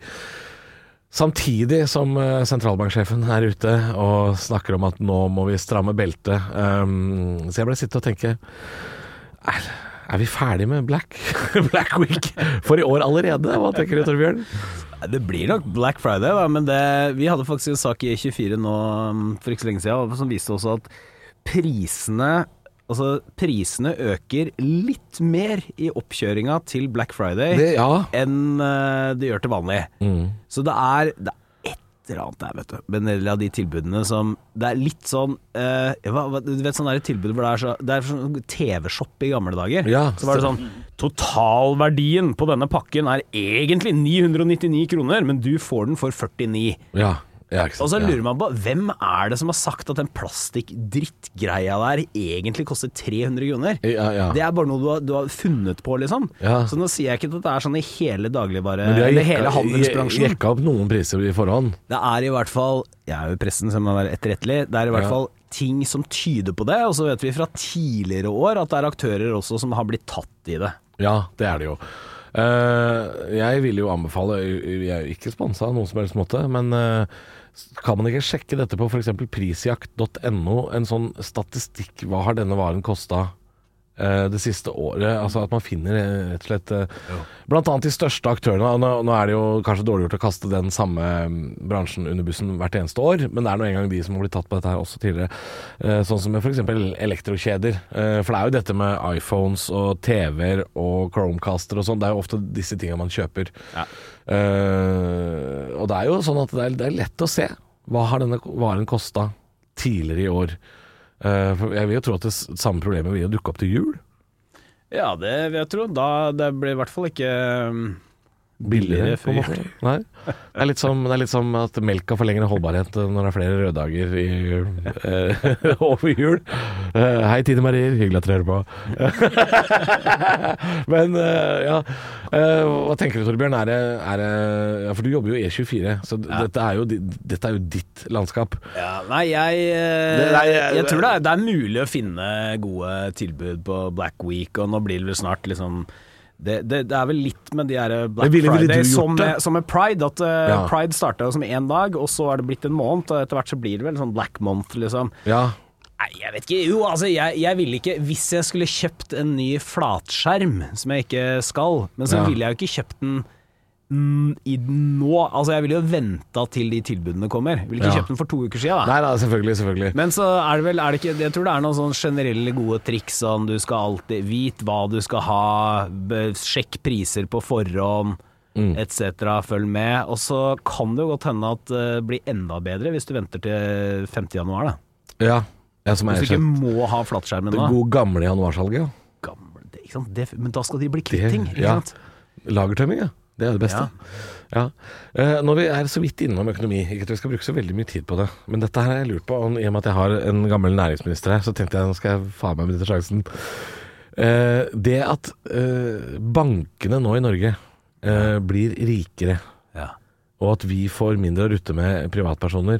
Samtidig som eh, sentralbanksjefen er ute og snakker om at nå må vi stramme beltet. Um, så jeg ble sitte og tenke er, er vi ferdig med Black, Black Week for i år allerede? Hva tenker du, Torbjørn? Det blir nok Black Friday, da, men det, vi hadde faktisk en sak i E tjuefire nå um, for ikke så lenge siden som viste også at prisene Altså, prisene øker litt mer i oppkjøringa til Black Friday Det, ja. enn uh, det gjør til vanlig. Mm. Så det er, det er et eller annet der, vet du. Men en del av de tilbudene som Det er litt sånn uh, hva, hva, Du vet sånn der tilbud hvor det er så Det er sånn T V-shop i gamle dager. Ja, så var det sånn Totalverdien på denne pakken er egentlig ni hundre og nittini kroner, men du får den for førtini. Ja. Ja, ikke sant? Og så Ja. lurer man på, hvem er det som har sagt at den plastikk-drittgreia der egentlig koster tre hundre kroner? Ja, ja. Det er bare noe du har, du har funnet på, liksom. Ja. Så nå sier jeg ikke at det er sånn i hele dagligvare, Men de har eller jekka- hele handelsbransjen. jekka opp noen priser i forhånd. Det er i hvert fall, jeg er jo i pressen som må være etterrettelig, det er i hvert Ja. fall ting som tyder på det, og så vet vi fra tidligere år at det er aktører også som har blitt tatt i det. Ja, det er det jo. Eh, jeg vil jo anbefale Jeg er jo ikke sponsa av noen som helst måte, men eh, kan man ikke sjekke dette på f.eks. prisjakt punktum no, en sånn statistikk, hva har denne varen kosta eh, det siste året? Altså at man finner eh, rett og slett eh, blant annet de største aktørene. Nå, nå er det jo kanskje dårlig gjort å kaste den samme mm, bransjen under bussen hvert eneste år, men det er nå engang de som har blitt tatt på dette her også tidligere. Eh, sånn som med f.eks. elektrokjeder. Eh, for det er jo dette med iPhones og T V-er og Chromecaster og sånn, det er jo ofte disse tingene man kjøper. Ja. Eh, og det er jo sånn at det er, det er lett å se Hva har denne varen kostet tidligere i år? Uh, for jeg vil jo tro at det samme problemet vil jo dukke opp til jul. Ja, det vil jeg tro. Da, det blir i hvert fall ikke um, Billigere, billigere på en for måte. Nei. Det er, litt som, det er litt som at melka får lengre holdbarhet når det er flere røddager i, uh, over jul. Uh, hei, Tine Marier. Hyggelig at dere hører på. Men uh, ja, uh, hva tenker du, Torbjørn? Er det, er det, ja, for du jobber jo i E tjuefire, så Ja. dette, er jo, dette er jo ditt landskap. Ja, nei, jeg, eh, Det- nei, jeg- jeg tror det er, det er mulig å finne gode tilbud på Black Week, og nå blir det vel snart liksom det, det, det er vel litt med de her Black Men ville- ville Friday du gjort som, det? med- som med Pride, at eh, Ja. Pride startet jo som en dag, og så er det blitt en måned, og etter hvert så blir det vel sånn Black Month, liksom. Ja, Nei, jeg vet ikke. Jo, altså, jeg, jeg ville ikke hvis jeg skulle kjøpt en ny flatskjerm, som jeg ikke skal, men så Ja. ville jeg jo ikke kjøpt den mm, i nå. Altså, jeg ville jo venta til de tilbudene kommer. Jeg ville ikke Ja. kjøpt den for to uker siden, da. nei da, selvfølgelig, selvfølgelig. Men så er det vel er det ikke, jeg tror det er noen sånn generelle gode triks, sånn du skal alltid vite hva du skal ha, be- sjekk priser på forhånd, Mm. et cetera, følg med. Og så kan det jo godt hende at det blir enda bedre hvis du venter til femte januar, da. Ja, ja som er Hvis du ikke skjønt. må ha flatskjermen Det nå. gode gamle januarsalget, ja. Gamle, det, ikke sant? Det, men da skal de bli kvitt Det- ting, ikke ja. sant? Lagertømming, ja. Det er det beste. Ja. Eh, når vi er så vidt innom økonomi, ikke at vi skal bruke så veldig mye tid på det, men dette her har jeg lurt på, og i og med at jeg har en gammel næringsminister her, så tenkte jeg nå skal jeg faen meg med denne sjansen. Eh, det at eh, bankene nå i Norge eh, blir rikere, Ja. og at vi får mindre å rutte med privatpersoner,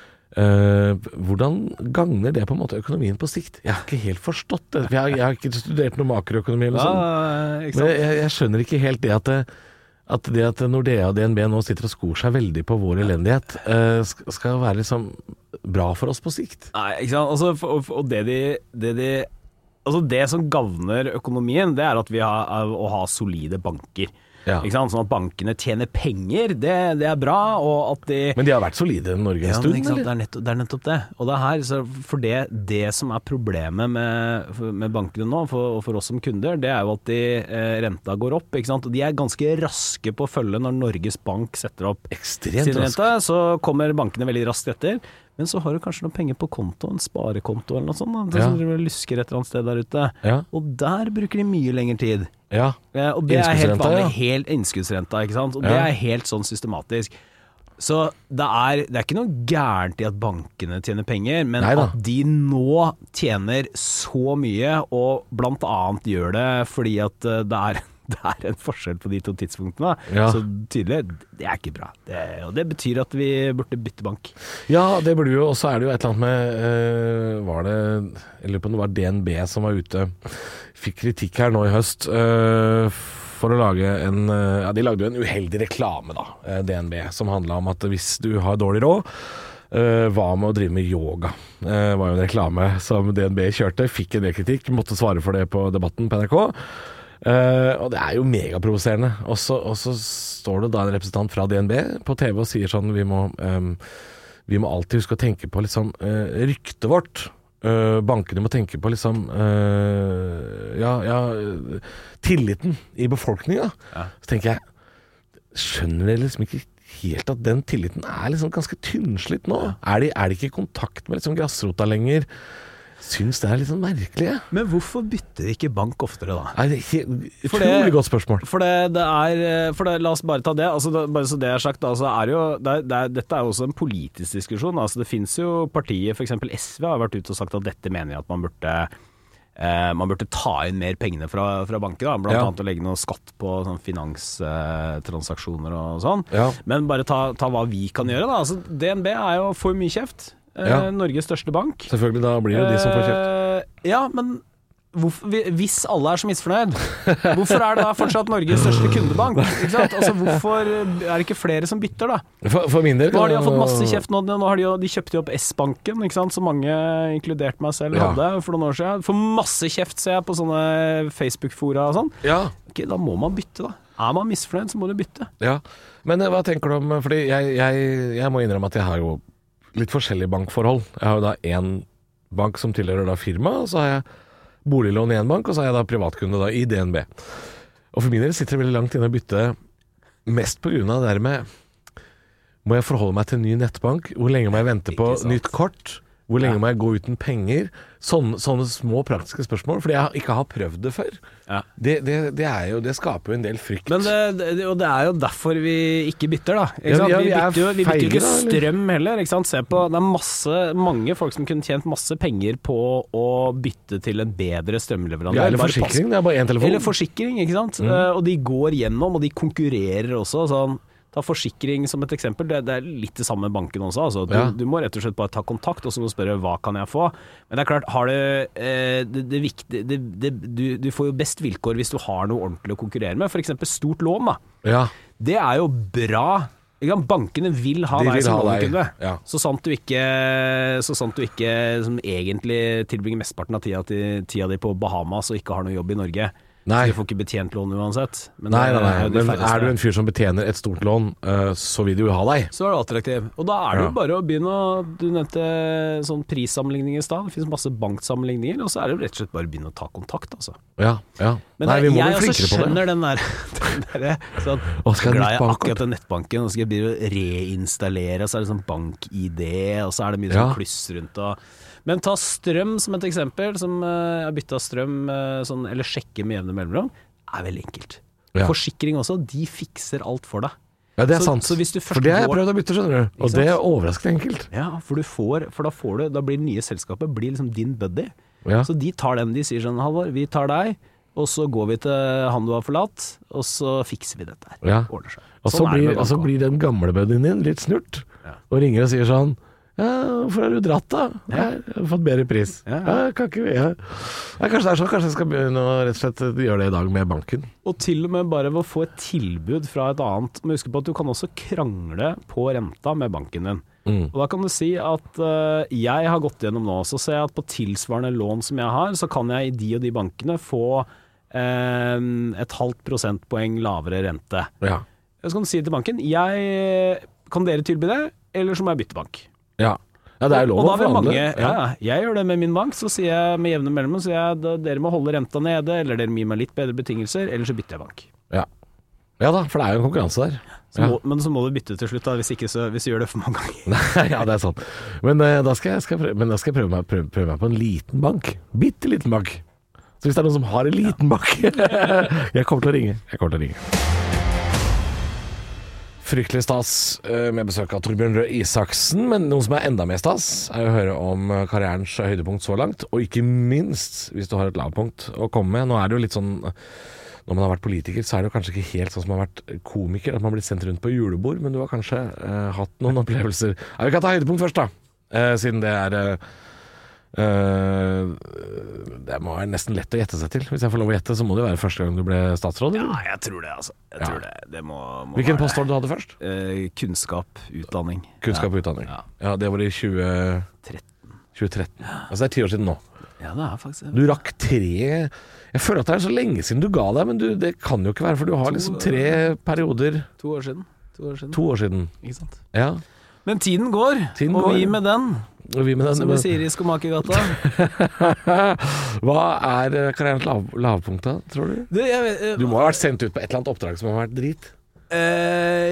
eh, hvordan gagner det på en måte økonomien på sikt? Jeg har ikke helt forstått det. Jeg har, jeg har ikke studert noe makroøkonomi eller noe sånt. Ja, ikke Men sant? jeg, jeg skjønner ikke helt det at, det, at det at Nordea og D N B nå sitter og skor seg veldig på vår elendighet, eh, sk- skal være liksom bra for oss på sikt. Nei, ikke sant? Altså, for- og, og det de, det de Altså det som gagner økonomien, det er at vi har er å ha solide banker. Ja. Ikke sant? Sånn at bankene tjener penger, det, det er bra, og at de Men de har vært solide i Norge en Ja, men stund, ikke sant? Det, eller? er nettopp, det er nettopp det. Og det er her, så for det, det som er problemet med, med bankene nå, for, og for oss som kunder, det er jo at de, eh, renta går opp. Ikke sant? Og de er ganske raske på å følge når Norges Bank setter opp Ekstremt sin rask. rente, så kommer bankene veldig raskt etter. Men så har du kanskje noen penger på konto, en sparekonto eller noe sånt, da, det Ja. som driver og lusker et eller annet sted der ute. Ja, Og der bruker de mye lengre tid. ja. Eh, Og det er helt Innskuddsrenta, vanlig, ja. helt innskuddsrenta, ikke sant? Og det Ja. er helt sånn systematisk. Så det er, det er ikke noe gærent i at bankene tjener penger, men Neida. at de nå tjener så mye, og blant annet gjør det fordi at eh, det er, det er en forskjell på de to tidspunktene, Ja. så tydelig, det er ikke bra. Det, og det betyr at vi burde bytte bank. Ja, det burde jo, og så er det jo et eller annet med eh, Var det Jeg lurer på om det var D N B som var ute, fikk kritikk her nå i høst eh, for å lage en eh, Ja, de lagde jo en uheldig reklame, da, eh, D N B, som handla om at hvis du har dårlig råd, eh, hva med å drive med yoga? Det var jo en reklame som D N B kjørte, fikk en del kritikk, måtte svare for det på Debatten på N R K. Uh, og det er jo megaprovoserende. Og så og så står det da en representant fra D N B på T V og sier sånn vi må, um, vi må alltid huske å tenke på liksom uh, ryktet vårt. Uh, bankene må tenke på liksom uh, ja, ja tilliten i befolkninga. Ja. Så tenker jeg, skjønner dere liksom ikke helt at den tilliten er liksom ganske tynnslitt nå? Er de, er de ikke i kontakt med liksom grasrota lenger? Syns det er litt sånn merkelig, jeg. Men hvorfor bytter de ikke bank oftere da? Nei, det er helt- For det- Utrolig godt spørsmål. For det, det er for det, La oss bare ta det. Altså det bare så det er sagt, altså er jo, det er, det er, dette er jo også en politisk diskusjon. Altså det finnes jo partier, f.eks. S V har vært ute og sagt at dette mener jeg at man burde eh, man burde ta inn mer pengene fra, fra banker, da. Blant Ja. annet å legge noe skatt på sånn finanstransaksjoner og sånn. Ja. Men bare ta, ta hva vi kan gjøre, da. Altså D N B er jo for mye kjeft. Eh, Ja. Norges største bank. Selvfølgelig, da blir det de som får kjeft. Eh, Ja, men hvorfor, hvis alle er så misfornøyd, hvorfor er det da fortsatt Norges største kundebank? Ikke sant? Altså, hvorfor er det ikke flere som bytter, da? For, for min del Nå har de jo kan- fått masse kjeft nå. Nå har de, jo, de kjøpte jo opp S-banken, ikke sant? Som mange, inkludert meg selv, Ja. hadde for noen år siden. For masse kjeft, ser jeg på sånne Facebook-fora og sånn. Ja, Ok, da må man bytte, da. Er man misfornøyd, så må du bytte. ja. Men eh, hva tenker du om Fordi jeg, jeg, jeg må innrømme at jeg har jo litt forskjellige bankforhold. Jeg har jo da én bank som tilhører da firma, og så har jeg boliglån i én bank, og så har jeg da privatkunde da i D N B. Og for min del sitter det veldig langt inne å bytte, mest på grunn av det der med Må jeg forholde meg til en ny nettbank? Hvor lenge må jeg vente på nytt kort? Hvor lenge må jeg gå uten penger? Sånne, sånne små praktiske spørsmål, fordi jeg ikke har prøvd det før. Ja. Det, det, det, er jo, det skaper jo en del frykt. Men det, det, og det er jo derfor vi ikke bytter, da. Ikke Ja, sant? ja, vi vi, er bytter jo, vi bytter jo feige, ikke da, eller? strøm heller. Ikke sant? Se på, det er masse, mange folk som kunne tjent masse penger på å bytte til en bedre strømleverandør. Ja, eller Bare forsikring, det er bare én telefon. Eller forsikring, ikke sant? Eh, og de går gjennom, og de konkurrerer også. Sånn, ta forsikring som et eksempel. Det, det er litt det samme med banken også. Altså. Du, Ja. du må rett og slett bare ta kontakt, og så må du spørre hva kan jeg få. Men det er klart, har du eh, det, det viktige, det, det, du, du får jo best vilkår hvis du har noe ordentlig å konkurrere med. For eksempel stort lån, da. Ja. Det er jo bra. Ikke sant? Bankene vil ha De deg vil som ha deg, lånekunde. ja. Så sant du ikke, så sant du ikke som egentlig tilbringer mesteparten av tida, til, tida di på Bahamas og ikke har noe jobb i Norge. Nei. Så du får ikke betjent lån uansett. Men Nei, nei, det nei. er jo de Men færreste. er du en fyr som betjener et stort lån, uh, så vil de jo ha deg. Så er du attraktiv. Og da er det Ja. jo bare å begynne å Du nevnte sånn prissammenligninger i stad. Det finnes masse banksammenligninger, og så er det jo rett og slett bare å begynne å ta kontakt, altså. Ja, ja. Men Nei, vi må jeg bli også flinkere på det. skjønner den der, den der sånn, Å, skal jeg ha glad nytt i bankkort? akkurat den nettbanken, og så skal jeg begynne å reinstallere, så er det sånn bank-I D, og så er det mye Ja. sånn kluss rundt og Men ta strøm som et eksempel, som uh, jeg bytta strøm uh, sånn, eller sjekke med jevne mellomrom, er veldig enkelt. Ja. Forsikring også, de fikser alt for deg. Ja, det er Så- sant. så hvis du først For det har jeg går- prøvd å bytte, skjønner du. Og sant? det er overraskende enkelt. Ja, for du får, for da får du, da blir det nye selskapet blir liksom din buddy. Ja. Så de tar den, de sier sånn, Halvor, vi tar deg, og så går vi til han du har forlatt, og så fikser vi dette her. Ja. Ordner seg. Og så Sånn er det blir, med og så bank blir den gamle buddyen din litt snurt, og ringer og sier sånn ja, hvorfor har du dratt da? Ja. Jeg har fått bedre pris. Ja, Ja, ja. kan ikke vi, ja. Ja, kanskje det er sånn, kanskje jeg skal begynne å rett og slett gjøre det i dag med banken. Og til og med bare ved å få et tilbud fra et annet. Men husk på at du kan også krangle på renta med banken din. Mm. Og da kan du si at uh, jeg har gått gjennom nå, så ser jeg at på tilsvarende lån som jeg har, så kan jeg i de og de bankene få uh, et halvt prosentpoeng lavere rente. Ja. Så kan du si til banken, jeg, kan dere tilby det, eller så må jeg bytte bank. Ja. Ja, det er jo lov Og da å vil forhandle. mange, ja, ja, jeg gjør det med min bank, så sier jeg med jevne mellomrom, så sier jeg da, dere må holde renta nede, eller dere må gi meg litt bedre betingelser, eller så bytter jeg bank. Ja. Ja da, for det er jo en konkurranse der. Så må, men så må du bytte til slutt, da, hvis ikke så, hvis du gjør det for mange ganger. Nei, ja, det er sant. Men, eh, da, skal jeg, skal jeg prøve, men da skal jeg prøve meg, prøve, prøve meg på en liten bank. Bitte liten bank. Så hvis det er noen som har en liten bank jeg kommer til å ringe. Jeg kommer til å ringe. Fryktelig stas eh, med besøk av Torbjørn Røe Isaksen, men noe som er enda mer stas, er å høre om eh, karrierens høydepunkt så langt, og ikke minst hvis du har et lavpunkt å komme med. Nå er det jo litt sånn, når man har vært politiker, så er det jo kanskje ikke helt sånn som man har vært komiker, at man har blitt sendt rundt på julebord, men du har kanskje eh, hatt noen opplevelser. Ja, vi kan ta høydepunkt først da, eh, siden det er... Eh, Uh, det må være nesten lett å gjette seg til. Hvis jeg får lov å gjette, så må det være første gang du ble statsråd. Ja, eller? jeg tror det, altså. Jeg Ja. tror det, det må, må Hvilken være- post var det du hadde først? Eh, kunnskap, utdanning. Kunnskap og ja. utdanning. Ja. Ja, det var i tjue tjue tretten. Altså det er ti år siden nå. Ja, det er faktisk det. Du rakk tre Jeg føler at det er så lenge siden du ga deg, men du, det kan jo ikke være, for du har liksom tre perioder. To år siden. To år siden. To år siden. Ikke sant? Ja. Men tiden går, Tiden og går. vi med den, Og vi med den, som vi sier i Skomakergata. Hva er eh, karrierens lav, lavpunkt da, tror du? Du, jeg vet, eh, Du må ha vært sendt ut på et eller annet oppdrag som har vært drit. Eh,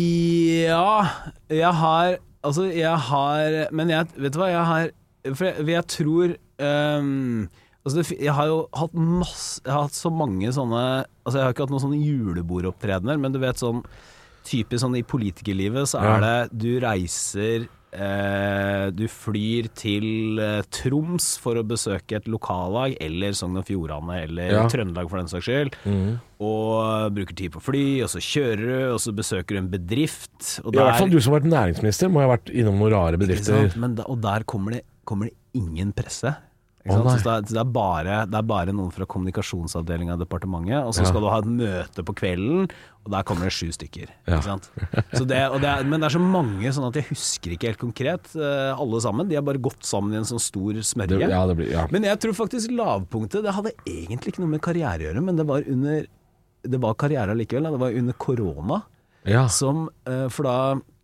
ja, jeg har Altså, jeg har Men jeg, vet du hva, jeg har For jeg, jeg tror ehm, Altså, det, jeg har jo hatt masse Jeg har hatt så mange sånne Altså, jeg har ikke hatt noen sånne julebordopptredener, men du vet sånn typisk sånn i politikerlivet, så er Ja. det Du reiser eh, Du flyr til eh, Troms for å besøke et lokallag, eller Sogn og Fjordane, eller Ja. Trøndelag for den saks skyld. Mhm. Og bruker tid på fly, og så kjører du, og så besøker du en bedrift. Og I hvert fall du som har vært næringsminister må ha vært innom noen rare ikke bedrifter. sant? Men da, og der kommer det, kommer det ingen presse. Å, Ikke sant? nei. så det er, så det, er bare, det er bare noen fra kommunikasjonsavdelingen av departementet, og så Ja. skal du ha et møte på kvelden, og der kommer det sju stykker. Ja. Ikke sant? Så det, og det er, men det er så mange sånn at jeg husker ikke helt konkret, eh, alle sammen. De har bare gått sammen i en sånn stor Det, smørje. ja, det blir, ja. Men jeg tror faktisk lavpunktet, det hadde egentlig ikke noe med karriere å gjøre, men det var under Det var karriere likevel, da. Det var under korona. ja. Som, eh, for da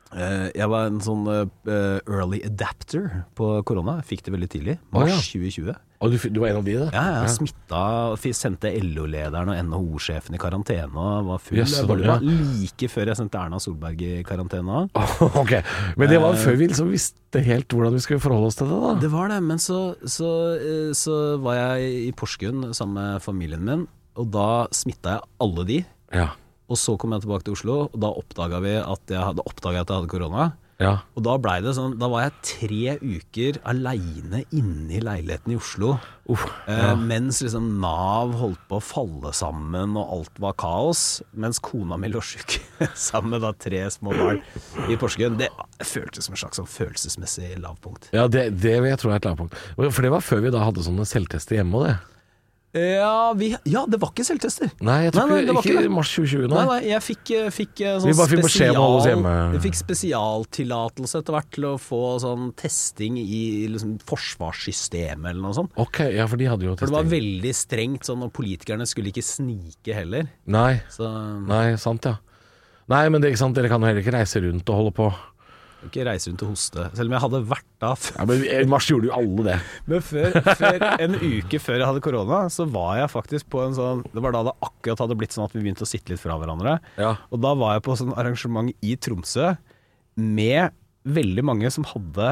Uh, jeg var en sånn uh, early adapter på korona. Jeg fikk det veldig tidlig. Mars oh, ja. tjue tjue. Og du, du var en av de, da? Ja, jeg ja. smitta. Sendte L O-lederen og N H O-sjefen i karantene og var full. Yes, jeg var ja. like før jeg sendte Erna Solberg i karantene. Oh, ok, men det var før vi liksom visste helt hvordan vi skulle forholde oss til det, da. Det var det, men så, så, så var jeg i Porsgrunn sammen med familien min, og da smitta jeg alle de. Ja. Og så kom jeg tilbake til Oslo, og da oppdaga vi at jeg hadde oppdaget at jeg hadde korona. Ja. Og da ble det sånn, da var jeg tre uker alene inne i leiligheten i Oslo, Uff, ja. eh, mens liksom Nav holdt på å falle sammen og alt var kaos, mens kona mi lå syk sammen med da tre små barn i Porsgrunn. Det føltes som en slags sånn følelsesmessig lavpunkt. Ja, det, det vil jeg tro er et lavpunkt. For det var før vi da hadde sånne selvtester hjemme og det. Ja, vi, ja, det var ikke selvtester. Nei, jeg tror nei, nei, ikke, ikke i mars tjue tjue. Nei, nei, jeg fikk, fikk sånn vi bare fikk beskjed om å holde oss hjemme. Jeg fikk spesialtillatelse etter hvert til å få sånn testing i liksom, forsvarssystemet eller noe sånt. Ok, ja, for de hadde jo testing. For det var veldig strengt sånn, og politikerne skulle ikke snike heller. Nei, Så, nei, sant ja. Nei, men det er ikke sant, dere kan jo heller ikke reise rundt og holde på. Ikke reise rundt og hoste. Selv om jeg hadde vært da ja, men i mars gjorde jo alle det. Men før, før, en uke før jeg hadde korona, så var jeg faktisk på en sånn, det var da det akkurat hadde blitt sånn at vi begynte å sitte litt fra hverandre. Ja. Og da var jeg på sånn arrangement i Tromsø med veldig mange som hadde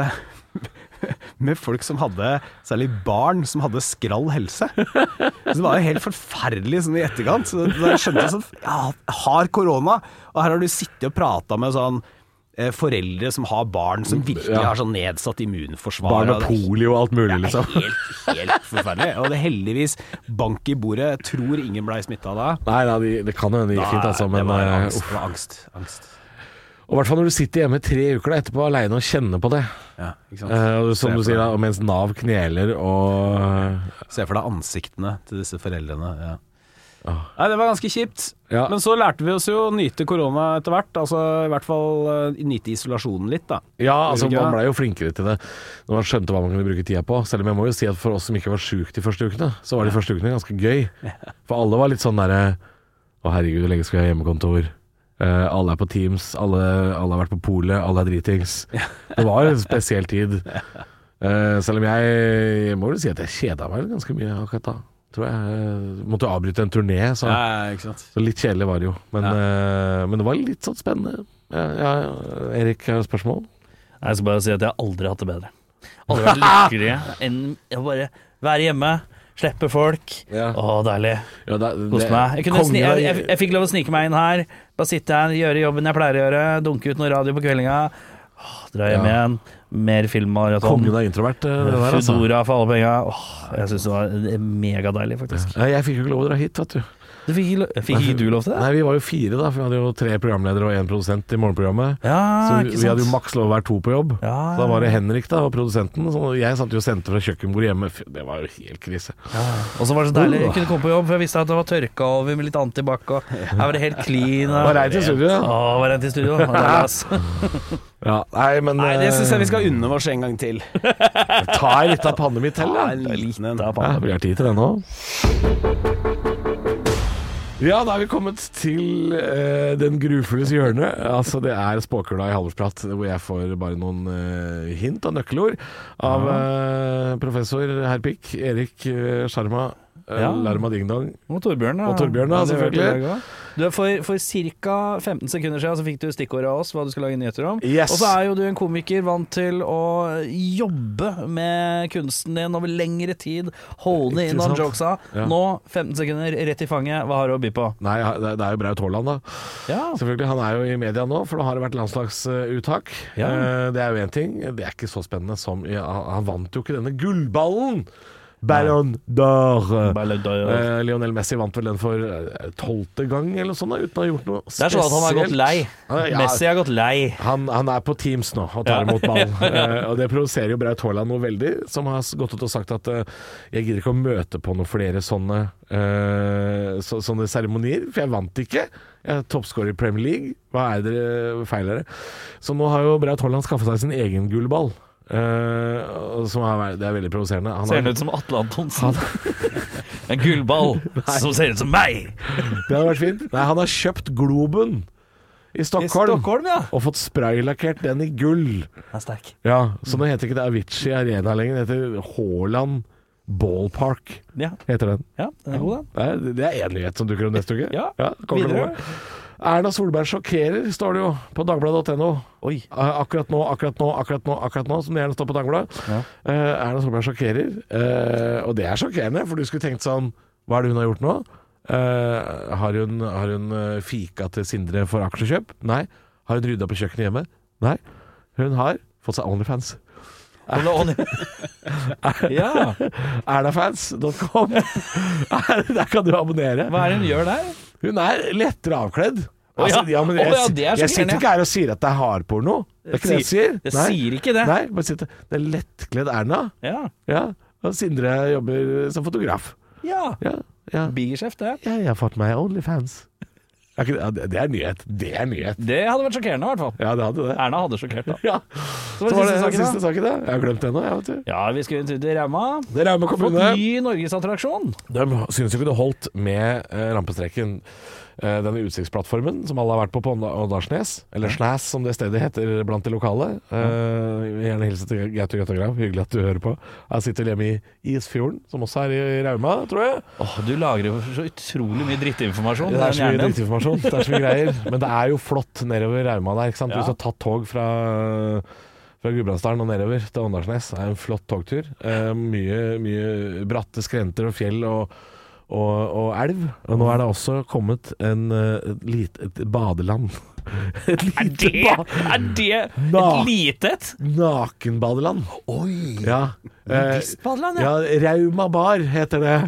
med folk som hadde, særlig barn som hadde skrall helse. Så det var jo helt forferdelig sånn i etterkant. Så da jeg skjønte sånn, ja, jeg har korona, og her har du sittet og pratet med sånn foreldre som har barn som virkelig ja. har sånn nedsatt immunforsvar. Barn med polio og alt mulig, liksom. Ja, helt, helt forferdelig. Og det heldigvis, bank i bordet, tror ingen ble smittet da. Nei, nei det, det kan jo hende det gikk fint, altså. Men, det var uh, angst, det var angst, angst. Og i hvert fall når du sitter hjemme tre uker da, etterpå alene og kjenner på det. Ja, ikke sant? Uh, som du sier da, og mens Nav kneler og... Se for deg ansiktene til disse foreldrene, ja. Oh. Nei, det var ganske kjipt. Ja. Men så lærte vi oss jo å nyte korona etter hvert. Altså i hvert fall uh, nyte isolasjonen litt, da. Ja, altså man ble jo flinkere til det når man skjønte hva man kunne bruke tida på. Selv om jeg må jo si at for oss som ikke var syk de første ukene, så var de første ukene ganske gøy. For alle var litt sånn derre å herregud, hvor lenge skal jeg ha hjemmekontor? Uh, alle er på Teams, alle, alle har vært på polet, alle er dritings. Det var en spesiell tid. Uh, selv om jeg, jeg må jo si at jeg kjeda meg ganske mye akkurat da. Tror jeg måtte avbryte en turné, så, ja, ikke sant? Så litt kjedelig var det jo. Men, ja. uh, men det var litt sånn spennende. Ja, ja, Erik, har du spørsmål? Jeg skal bare si at jeg har aldri hatt det bedre. Aldri vært lykkeligere enn å bare være hjemme, slippe folk. Ja. Å, deilig. Ja, Kos meg. Jeg, sni- jeg, jeg, jeg fikk lov å snike meg inn her. Bare sitte her, gjøre jobben jeg pleier å gjøre. Dunke ut noe radio på kveldinga. Åh, dra hjem ja. igjen. Mer filmmaraton. Kongen er introvert. Det der, altså. Foodora for alle penga. Jeg synes det var megadeilig, faktisk. Ja, jeg fikk jo ikke lov å dra hit, vet du. Du fikk ikke, lo- fikk ikke du lov til det? Nei, vi var jo fire da, for vi hadde jo tre programledere og en produsent i morgenprogrammet. Ja, så ikke vi, sant? vi hadde jo maks lov å være to på jobb. Ja, så da var det Henrik da, og produsenten. Så jeg satt jo og sendte fra kjøkkenbordet hjemme. Det var jo helt krise. Ja. Og så var det så deilig. Jeg kunne komme på jobb, for jeg visste at det var tørka over med litt antibac. Og her var det helt clean. Og... Var rent i studio. Å, var rent i studio. Ja, nei, men Nei, det synes jeg vi skal unne oss en gang til. Ta en liten panne mitt til, da. En liten en. Ja, vi har tid til det nå. Ja, da er vi kommet til uh, den grufulles hjørne. Altså, det er spåkula i Halvorsprat, hvor jeg får bare noen uh, hint og nøkkelord av uh, professor herr Pikk, Erik uh, Sharma, uh, ja. Larma Ding Dong. Og Torbjørn, da. Og Torbjørn, da, selvfølgelig. Du, for, for ca. femten sekunder siden så fikk du stikkordet av oss hva du skal lage nyheter om. Yes. Og så er jo du en komiker vant til å jobbe med kunsten din over lengre tid. Holde inn noen jokesa. Ja. Nå, femten sekunder, rett i fanget. Hva har du å by på? Nei, det er jo Braut Haaland, da. Ja. Selvfølgelig, han er jo i media nå, for da har det vært landslagsuttak. Ja. Det er jo en ting. Det er ikke så spennende som ja, han vant jo ikke denne gullballen. Ballon d'Or. Uh, Lionel Messi vant vel den for tolvte gang eller noe sånt, da, uten å ha gjort noe spesielt. Det er sånn at han har gått lei. Uh, ja, Messi har gått lei. Han, han er på Teams nå og tar imot ball. uh, og det provoserer jo Braut Haaland noe veldig, som har gått ut og sagt at uh, jeg gidder ikke å møte på noen flere sånne uh, så, sånne seremonier, for jeg vant ikke. Jeg er toppscorer i Premier League. Hva er dere feilere? Så nå har jo Braut Haaland skaffet seg sin egen gullball. Uh, som er, det er veldig provoserende. Han ser har, ut som Atle Antonsen. En gullball som ser ut som meg. Det hadde vært fint. Nei, han har kjøpt Globen i Stockholm, I Stockholm ja. og fått spraylakkert den i gull. Det er sterk. Ja, så nå heter ikke det Avicii Arena lenger, det heter Haaland Ballpark, ja. heter den. Ja, den er god den. Det er en nyhet som dukker opp neste uke. Ja, ja videre. Erna Solberg sjokkerer, står det jo på dagbladet punktum no. Oi. Akkurat nå, akkurat nå, akkurat nå, akkurat nå, som det gjerne står på Dagbladet. Ja. Uh, Erna Solberg sjokkerer, uh, og det er sjokkerende, for du skulle tenkt sånn, hva er det hun har gjort nå? Uh, har hun, har hun fika til Sindre for aksjekjøp? Nei. Har hun rydda på kjøkkenet hjemme? Nei. Hun har fått seg OnlyFans. ja. Ernafans punktum com. Der kan du abonnere. Hva er det hun gjør der? Hun er lettere avkledd. Oh, ja. Altså, ja, men jeg, oh, ja, det er jeg sitter ikke her og sier at det er hardporno. Det er ikke det jeg sier. Jeg sier ikke det. Nei, bare sitter. Det er lettkledd Erna. Ja. Ja. Og Sindre jobber som fotograf. Ja. Ja, ja. Bigeskjeft, det. Ja, jeg har fått meg OnlyFans. Det er nyhet. Det er nyhet. Det hadde vært sjokkerende, i hvert fall. Ja, det hadde det. Erna hadde sjokkert, da. Ja. Så var det, så var det siste, siste saken, da. Jeg har glemt det nå, jeg, vet du. Ja, vi skal til Rauma. Det er Rauma kommune. Fått ny norgesattraksjon. De synes jo ikke det holdt med eh, rampestreken. Eh, denne utsiktsplattformen som alle har vært på på Åndalsnes, eller Snæs som det stedet heter blant de lokale. Eh, gjerne hilse til Gaute Grøttagrav. Hyggelig at du hører på. Jeg sitter hjemme i Isfjorden, som også er i Rauma, tror jeg. Åh, du lagrer jo så utrolig mye drittinformasjon. Det er så mye drittinformasjon. Det er så mye greier. Men det er jo flott nedover Rauma der, ikke sant? Ja. Hvis du har tatt tog fra fra Gudbrandsdalen og nedover til Åndalsnes, det er en flott togtur. Eh, mye, mye bratte skrenter og fjell og Og, og elv. Og nå er det også kommet en, et, lite, et badeland. Et lite er det, er det et lite et? Nakenbadeland. Oi! Ja. Nudistbadeland, ja. Ja, Rauma Bar heter det.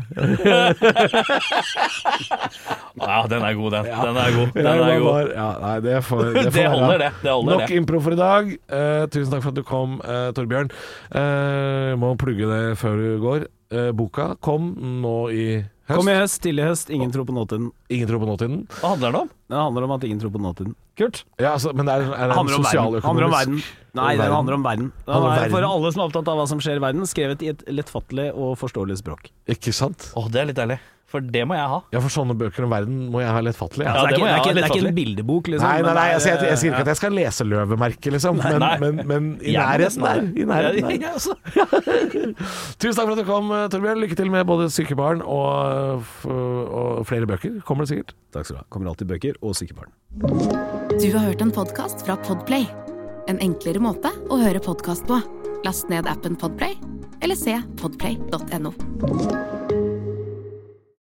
Ja, den er god, den. Den er god. Den Rauma er god. Bar. Ja, nei, det får, det får det holder, det. det holder, Nok det. impro for i dag. Uh, tusen takk for at du kom, uh, Torbjørn. Uh, må plugge det før du går. Uh, boka kom nå i høst. Kom i høst, tidlig høst. Ingen tror på nåtiden. Ingen tror på nåtiden. Hva handler det om? Det handler om at ingen tror på nåtiden. Kult. Ja, altså, men det er, er det en sosialøkonomisk handler om verden. Nei, det handler om verden. Det handler om er verden. for alle som er opptatt av hva som skjer i verden, skrevet i et lettfattelig og forståelig språk. Ikke sant? Åh, det er litt deilig. For det må jeg ha. Ja, for sånne bøker om verden må jeg ha lettfattelig. Ja, Ja. altså, det, er det må ikke, det, er jeg ha ikke, det er ikke lettfattelig. en bildebok, liksom. Nei, nei, nei, altså, jeg, jeg sier ja. ikke at jeg skal lese løvemerket, liksom. Men, Nei. men, men i Jeg må nærheten nesten der. ha det. I nærheten der. Ja, altså. Tusen takk for at du kom, Torbjørn. Lykke til med både Sykebarn og, og flere bøker. Kommer det sikkert. Takk skal du ha. Kommer alltid bøker og sykebarn. Du har hørt en podcast fra Podplay. En enklere måte å høre podcast på. Last ned appen Podplay, eller se podplay punktum no.